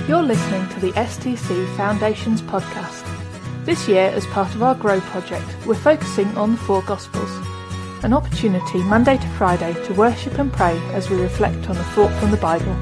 You're listening to the STC Foundations podcast. This year, as part of our Grow project, we're focusing on the four Gospels, an opportunity Monday to Friday to worship and pray as we reflect on a thought from the Bible.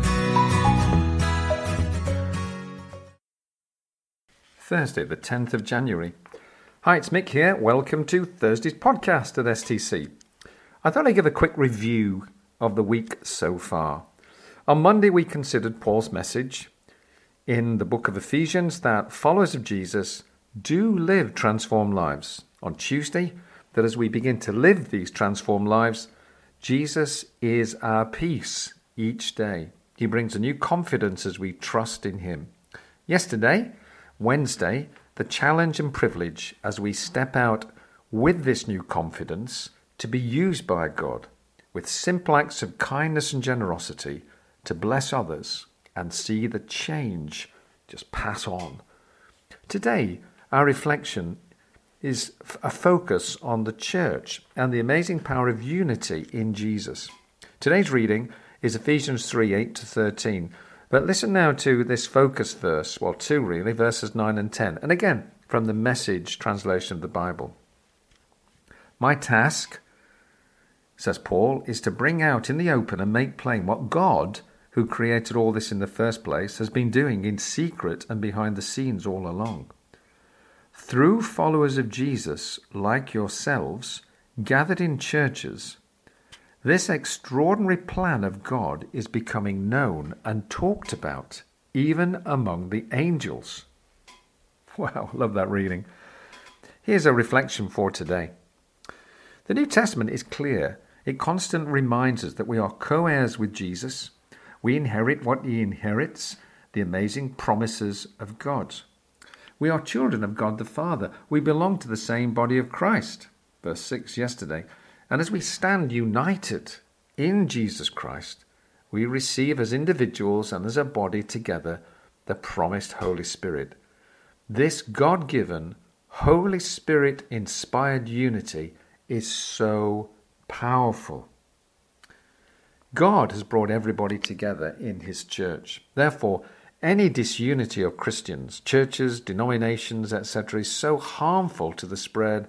Thursday, the 10th of January. Hi, it's Mick here. Welcome to Thursday's podcast at STC. I thought I'd give a quick review of the week so far. On Monday, we considered Paul's message in the book of Ephesians that followers of Jesus do live transformed lives. On Tuesday, that as we begin to live these transformed lives, Jesus is our peace each day. He brings a new confidence as we trust in him. Yesterday, Wednesday, the challenge and privilege as we step out with this new confidence to be used by God with simple acts of kindness and generosity to bless others and see the change just pass on. Today, our reflection is a focus on the church and the amazing power of unity in Jesus. Today's reading is Ephesians 3:8-13. But listen now to this focus verse, well, two really, verses 9 and 10. And again, from the Message translation of the Bible. My task, says Paul, is to bring out in the open and make plain what God, who created all this in the first place, has been doing in secret and behind the scenes all along. Through followers of Jesus, like yourselves, gathered in churches, this extraordinary plan of God is becoming known and talked about, even among the angels. Wow, love that reading. Here's a reflection for today. The New Testament is clear. It constantly reminds us that we are co-heirs with Jesus. We inherit what he inherits, the amazing promises of God. We are children of God the Father. We belong to the same body of Christ. Verse 6 yesterday. And as we stand united in Jesus Christ, we receive as individuals and as a body together the promised Holy Spirit. This God-given, Holy Spirit-inspired unity is so powerful. God has brought everybody together in his church. Therefore, any disunity of Christians, churches, denominations, etc., is so harmful to the spread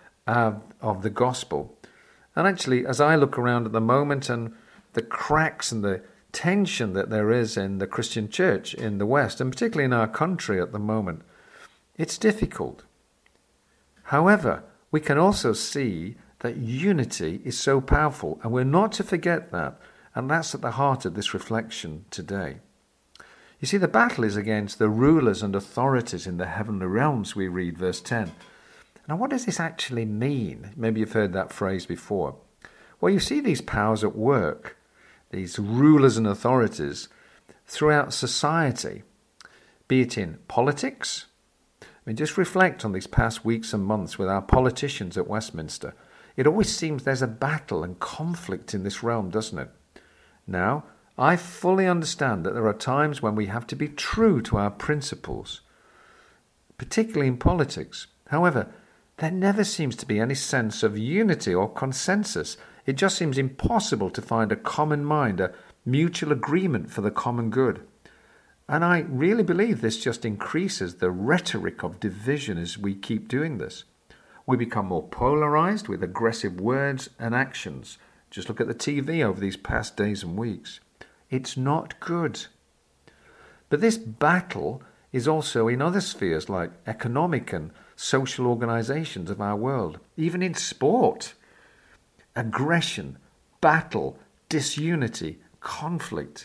of the gospel. And actually, as I look around at the moment and the cracks and the tension that there is in the Christian church in the West, and particularly in our country at the moment, it's difficult. However, we can also see that unity is so powerful, and we're not to forget that, and that's at the heart of this reflection today. You see, the battle is against the rulers and authorities in the heavenly realms, we read verse 10. Now, what does this actually mean? Maybe you've heard that phrase before. Well, you see these powers at work, these rulers and authorities throughout society, be it in politics. I mean, just reflect on these past weeks and months with our politicians at Westminster. It always seems there's a battle and conflict in this realm, doesn't it? Now, I fully understand that there are times when we have to be true to our principles, particularly in politics. However, there never seems to be any sense of unity or consensus. It just seems impossible to find a common mind, a mutual agreement for the common good. And I really believe this just increases the rhetoric of division as we keep doing this. We become more polarized with aggressive words and actions. Just look at the TV over these past days and weeks. It's not good. But this battle is also in other spheres like economic and social organizations of our world, even in sport. Aggression, battle, disunity, conflict.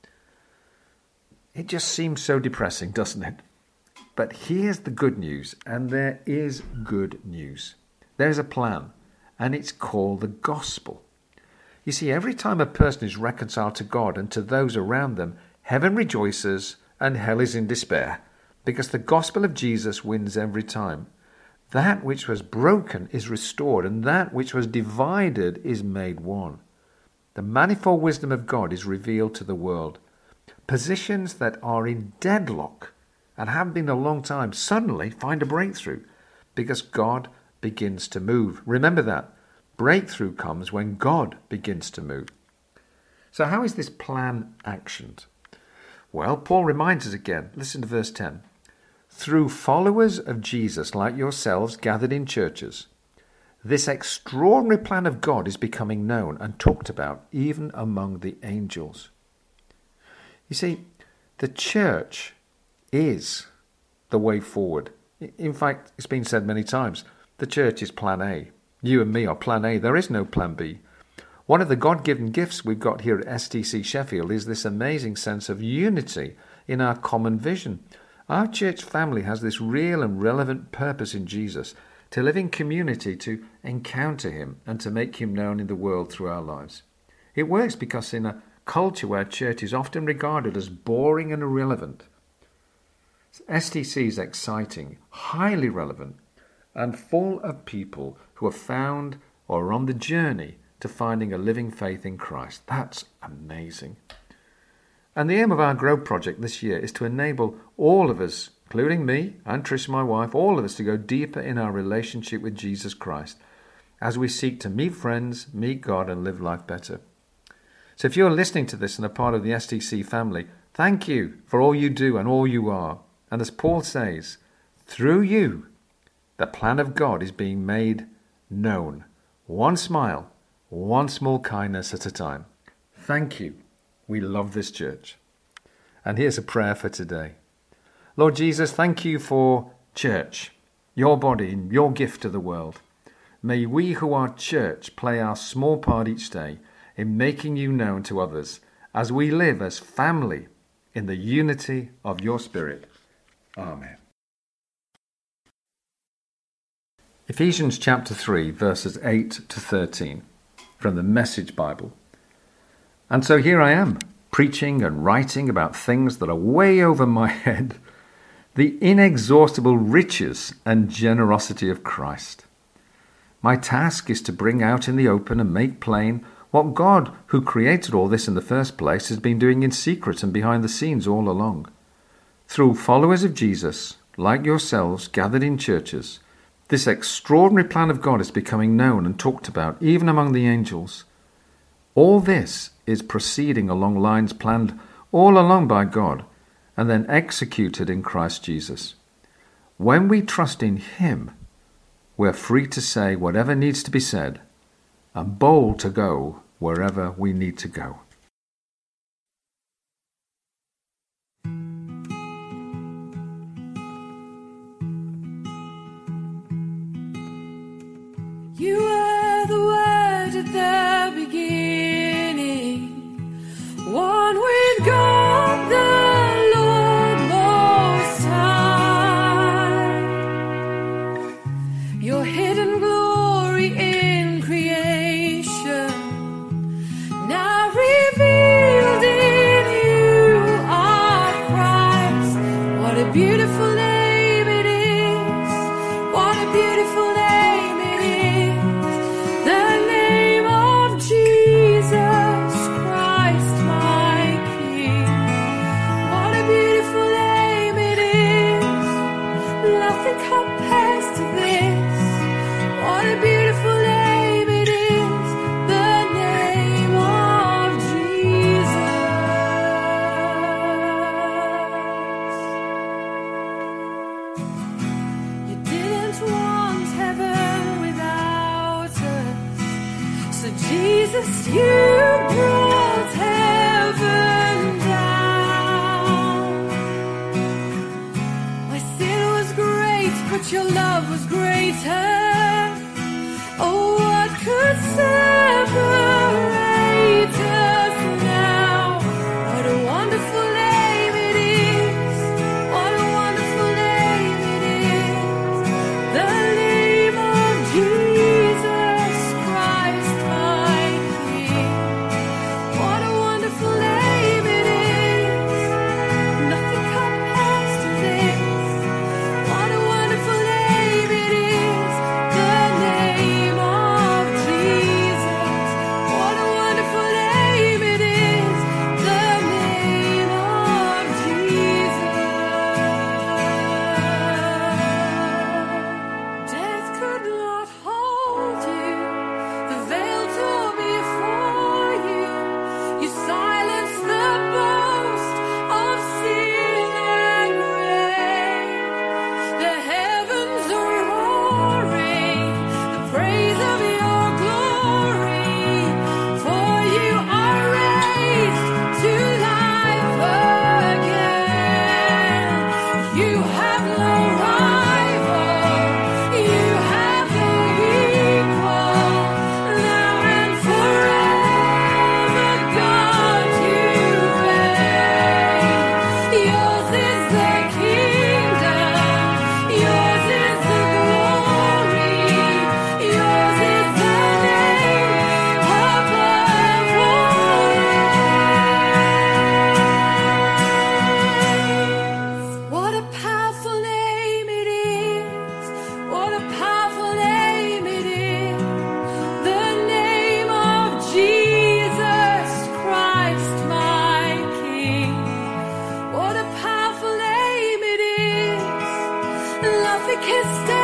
It just seems so depressing, doesn't it? But here's the good news, and there is good news. There's a plan, and it's called the gospel. You see, every time a person is reconciled to God and to those around them, heaven rejoices and hell is in despair, because the gospel of Jesus wins every time. That which was broken is restored, and that which was divided is made one. The manifold wisdom of God is revealed to the world. Positions that are in deadlock and have been a long time suddenly find a breakthrough because God begins to move. Remember that. Breakthrough comes when God begins to move. So how is this plan actioned? Well, Paul reminds us again. Listen to verse 10. Through followers of Jesus like yourselves gathered in churches, this extraordinary plan of God is becoming known and talked about even among the angels. You see, the church is the way forward. In fact, it's been said many times, the church is plan A. You and me are plan A. There is no plan B. One of the God-given gifts we've got here at STC Sheffield is this amazing sense of unity in our common vision. Our church family has this real and relevant purpose in Jesus, to live in community, to encounter him, and to make him known in the world through our lives. It works because in a culture where church is often regarded as boring and irrelevant, STC is exciting, highly relevant, and full of people who have found or are on the journey to finding a living faith in Christ. That's amazing. And the aim of our Grow project this year is to enable all of us, including me and Trish, my wife, all of us to go deeper in our relationship with Jesus Christ as we seek to meet friends, meet God, and live life better. So if you're listening to this and a part of the STC family, thank you for all you do and all you are. And as Paul says, through you, the plan of God is being made known. One smile, one small kindness at a time. Thank you. We love this church. And here's a prayer for today. Lord Jesus, thank you for church, your body, your gift to the world. May we who are church play our small part each day in making you known to others as we live as family in the unity of your Spirit. Amen. Ephesians chapter 3, verses 8 to 13 from the Message Bible. And so here I am, preaching and writing about things that are way over my head, the inexhaustible riches and generosity of Christ. My task is to bring out in the open and make plain what God, who created all this in the first place, has been doing in secret and behind the scenes all along. Through followers of Jesus, like yourselves, gathered in churches, this extraordinary plan of God is becoming known and talked about, even among the angels. All this is proceeding along lines planned all along by God and then executed in Christ Jesus. When we trust in him, we're free to say whatever needs to be said and bold to go wherever we need to go. You were the Word at the beginning, one with God the Lord Most High. Your hidden glory in creation, now revealed in you are Christ. What a beautiful name it is! What a beautiful name! Jesus, you brought heaven down. My sin was great, but your love was greater. Oh, what could separate us now? What a wonderful name it is. What a wonderful name it is. The name of Jesus Christ, my King. What a wonderful name it is. Nothing compares to this. What a wonderful name it is. we kissed